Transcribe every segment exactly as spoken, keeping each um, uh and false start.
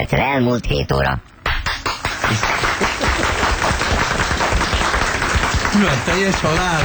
percre elmúlt hét óra. Mi van, teljes halál?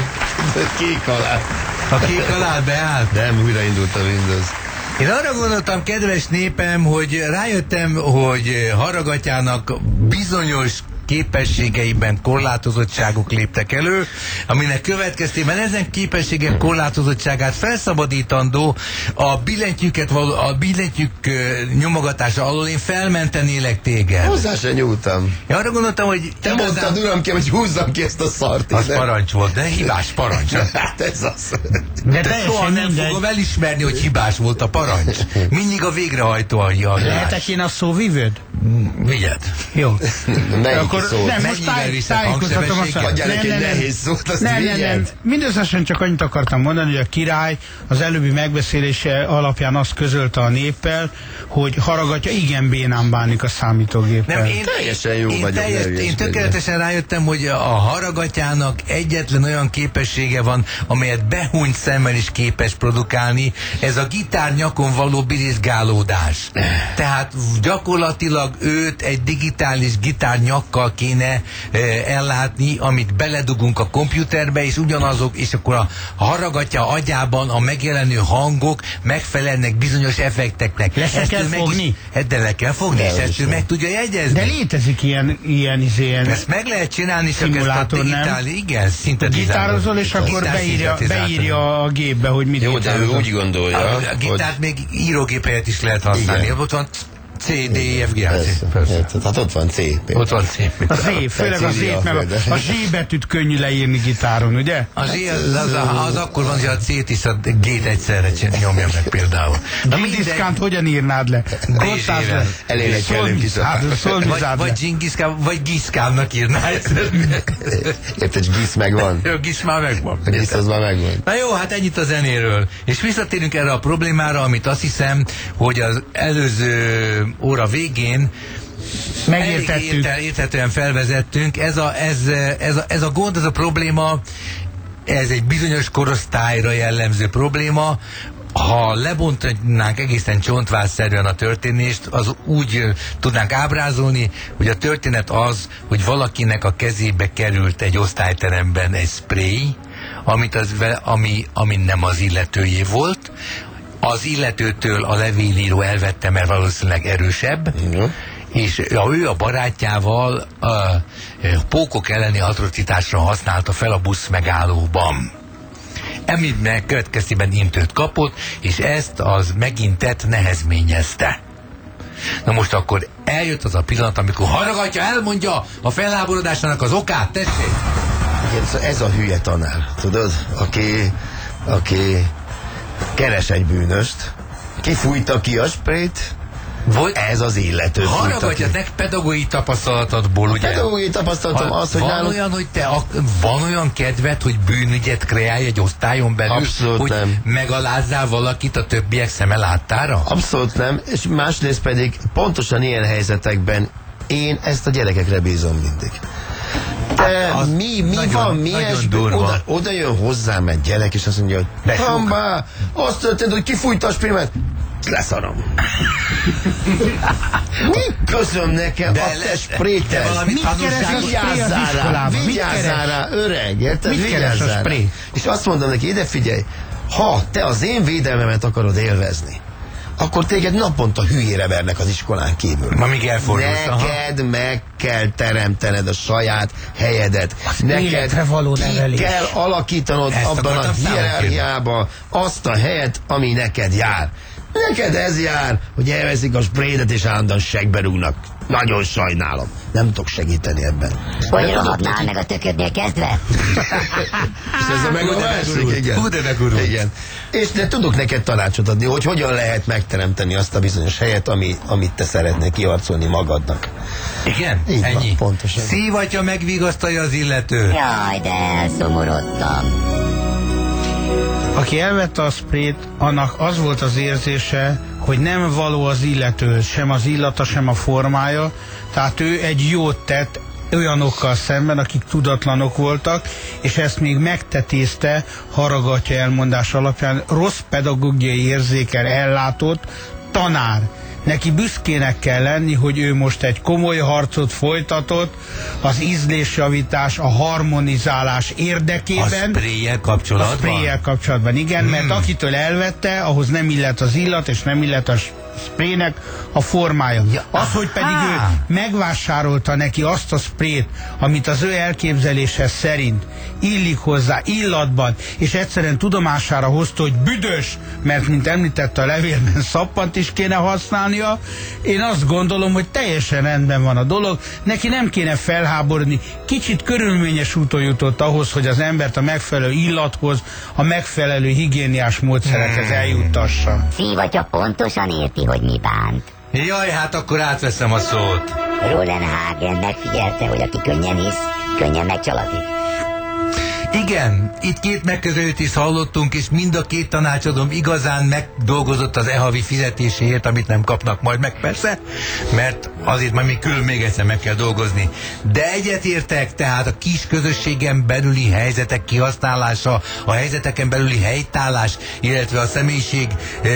Kék halál. A kék halál beállt? Nem, újraindult a Windows. Én arra gondoltam, kedves népem, hogy rájöttem, hogy Haragatyának bizonyos képességeiben korlátozottságok léptek elő, aminek következtében ezen képességek korlátozottságát felszabadítandó a billentyűket való, a billentyűk nyomogatása alól én felmentenélek téged. Hozzá se nyúltam. Én arra gondoltam, hogy te igazán... mondtad, uram, ki, hogy húzzam ki ezt a szart. Az nem? Parancs volt, de hibás parancs. Hát ez az. De, de soha nem mindegy. Fogom elismerni, hogy hibás volt a parancs. Mindig a végrehajtó a hibás. Lehetek én a szóvivőd? Vigyed. Jó. Akkor szót. Nem, most táj, tájékoztatom azt. Adjál neki egy nehéz szót, azt nem, nem, nem. Mindösszesen csak annyit akartam mondani, hogy a király az előbbi megbeszélése alapján azt közölte a néppel, hogy Haragatya igen bénán bánik a számítógéppel. Nem, én, teljesen jó én, vagyok. Teljes, én tökéletesen rájöttem, hogy a Haragatyának egyetlen olyan képessége van, amelyet behúnyt szemmel is képes produkálni, ez a gitár nyakon való birizgálódás. Tehát gyakorlatilag őt egy digitális gitár nyakkal kéne e, ellátni, amit beledugunk a komputerbe, és ugyanazok, és akkor a Haragatya agyában a megjelenő hangok megfelelnek bizonyos effekteknek. Le kell fogni? Is, de le kell fogni, de és ezt ő meg tudja jegyezni. De létezik ilyen, ilyen, ilyen ezt meg lehet csinálni, csak ezt a digitál, igen, gitározol, és akkor beírja, beírja a gépbe, hogy mit jó, de ő úgy gondolja. A, a gitárt hogy... még írógép helyett is lehet használni. Ott van C, D, E, F, G, H, hát ott van C. Ott van C. A Z, főleg a Z, meg a Z betűt könnyű leírni gitáron, ugye? A Z az, az, az, az akkor van, hogy a C-t is a G-t egyszerre nyomja meg például. G-diszkánt hogyan írnád le? Gottás elének kellünk is. Vagy Dzsingiszkán, vagy Giszkánnak írná egyszer. Érted, Gisz megvan? Jó, Gisz már megvan. A Gisz az már megvan. Na jó, hát ennyit a zenéről. És visszatérünk erre a problémára, amit azt hiszem, hogy az előző óra végén megértettük. Érthetően felvezettünk. Ez a, ez, ez, a, ez a gond, ez a probléma, ez egy bizonyos korosztályra jellemző probléma. Ha lebontanánk egészen csontvázszerűen a történést, az úgy tudnánk ábrázolni, hogy a történet az, hogy valakinek a kezébe került egy osztályteremben egy spray, amit az, ami, ami nem az illetőjé volt. Az illetőtől a levélíró elvette, mert valószínűleg erősebb, mm. és ja, ő a barátjával a, a pókok elleni atrocitásra használta fel a busz megállóban. Eminek következtében intőt kapott, és ezt az megintett nehezményezte. Na most akkor eljött az a pillanat, amikor Haragatya elmondja a felháborodásának az okát, tessék! Igen, ez a hülye tanár, tudod, aki, aki keres egy bűnöst, kifújta ki a sprayt, Volt? Ez az illető. Haragatja nek pedagógiai tapasztalatodból, ugye? Pedagógiai tapasztalatom ha, az, hogy van nálunk... olyan, hogy te a, van olyan kedved, hogy bűnügyet kreálj egy osztályon belül? Abszolút hogy nem. Megalázzál valakit a többiek szeme láttára? Abszolút nem, és másrészt pedig pontosan ilyen helyzetekben én ezt a gyerekekre bízom mindig. De az mi, mi nagyon, van, mi esbő, oda, oda jön hozzám egy gyerek, és azt mondja, hogy hambá, azt történt, hogy kifújta a spirimet, leszarom. Mi közöm nekem de a te sprétel? Mit keres a spré az iskolában? Vigyázzál rá, öreg, érted? Mit keres a spré? És azt mondom neki, ide figyelj, ha te az én védelmemet akarod élvezni, akkor téged naponta hülyére vernek az iskolán kívül. Ma még elfordulsz. Neked aha. meg kell teremtened a saját helyedet. Az neked való ki kell alakítanod ezt abban a hierarchiában azt a helyet, ami neked jár. Neked ez jár, hogy elveszik a sprédet és állandóan segbe rúgnak. Nagyon sajnálom. Nem tudok segíteni ebben. Hogy rohadnál meg a töködnél kezdve? És ez a meg a másik, igen. Hú, de megurult. Igen. És de tudok neked tanácsot adni, hogy hogyan lehet megteremteni azt a bizonyos helyet, ami, amit te szeretnél kiarcolni magadnak. Igen? Így ennyi. Van, pontosan. Szívatja megvigasztalja az illető. Jaj, de elszomorodtam. Aki elvette a sprayt, annak az volt az érzése, hogy nem való az illető, sem az illata, sem a formája, tehát ő egy jót tett olyanokkal szemben, akik tudatlanok voltak, és ezt még megtetézte Haragatya elmondás alapján rossz pedagógiai érzékkel ellátott tanár. Neki büszkének kell lenni, hogy ő most egy komoly harcot folytatott az ízlésjavítás, a harmonizálás érdekében. A spray-jel kapcsolatban? A spray-jel kapcsolatban, igen, hmm. mert akitől elvette, ahhoz nem illet az illat, és nem illet a sprének a formája. Ja, az, hogy pedig ő megvásárolta neki azt a sprét, amit az ő elképzelése szerint illik hozzá illatban, és egyszerűen tudomására hozta, hogy büdös, mert mint említette a levélben, szappant is kéne használnia. Én azt gondolom, hogy teljesen rendben van a dolog, neki nem kéne felháborodni, kicsit körülményes úton jutott ahhoz, hogy az embert a megfelelő illathoz, a megfelelő higiéniás módszerekhez eljuttassa. Szívatya pontosan érti, hogy mi bánt. Jaj, hát akkor átveszem a szót. Rollenhagen megfigyelte, hogy aki könnyen hisz, könnyen megcsalatik. Igen, itt két megközelítést hallottunk, és mind a két tanácsadóm igazán megdolgozott az e-havi fizetéséért, amit nem kapnak majd meg persze, mert azért majd még külön még egyszer meg kell dolgozni. De egyetértek, tehát a kis közösségen belüli helyzetek kihasználása, a helyzeteken belüli helytállás, illetve a személyiség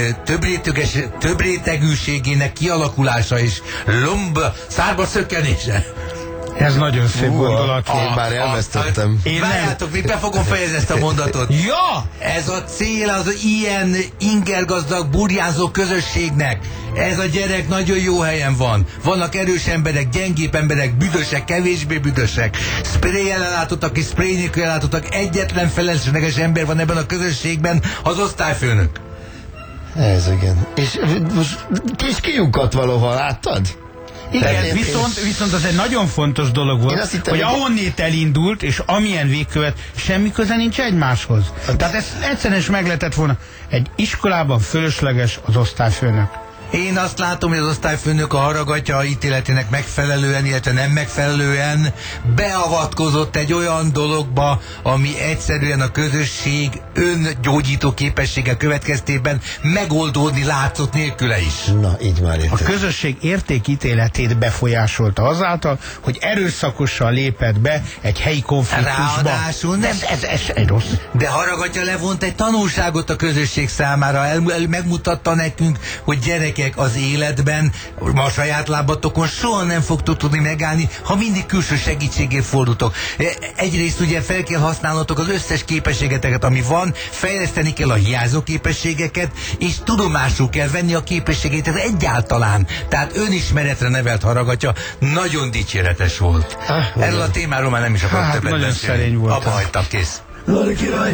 több rétegűségének kialakulása és lomb szárba szökkenése. Ez nagyon szép gondolat. Én már elvesztettem. Én várjátok, még be fogom fejezni ezt a mondatot. Ja! Ez a cél az ilyen ingergazdag, burjánzó közösségnek. Ez a gyerek nagyon jó helyen van. Vannak erős emberek, gyengébb emberek, büdösek, kevésbé büdösek. Spray-jel ellátottak és spray nélkül ellátottak. Egyetlen felesleges ember van ebben a közösségben, az osztályfőnök. Ez igen. És, és kiukat valahol, láttad? Igen, én, viszont, viszont az egy nagyon fontos dolog volt, hittem, hogy ahonnét elindult, és amilyen végkövet, semmi köze nincs egymáshoz. Tehát ezt egyszerűen is meg lehetett volna. Egy iskolában fölösleges az osztályfőnök. Én azt látom, hogy az osztályfőnök a Haragatya ítéletének megfelelően, illetve nem megfelelően beavatkozott egy olyan dologba, ami egyszerűen a közösség öngyógyító képessége következtében megoldódni látszott nélküle is. Na, így már értem. A közösség értékítéletét befolyásolta azáltal, hogy erőszakosan lépett be egy helyi konfliktusba. Ráadásul nem, ez, ez, ez, ez rossz. De Haragatya levont egy tanulságot a közösség számára, el, el, megmutatta nekünk, hogy gyerek az életben, a saját lábatokon soha nem fogtok tudni megállni, ha mindig külső segítségért fordultok. Egyrészt ugye fel kell használnotok az összes képességeteket, ami van, fejleszteni kell a hiányzó képességeket, és tudomásul kell venni a képességeket egyáltalán. Tehát önismeretre nevelt Haragatya nagyon dicséretes volt. Ah, erről a témáról már nem is akarok hát, többet beszélni. Abba hagytam, kész. Lari király,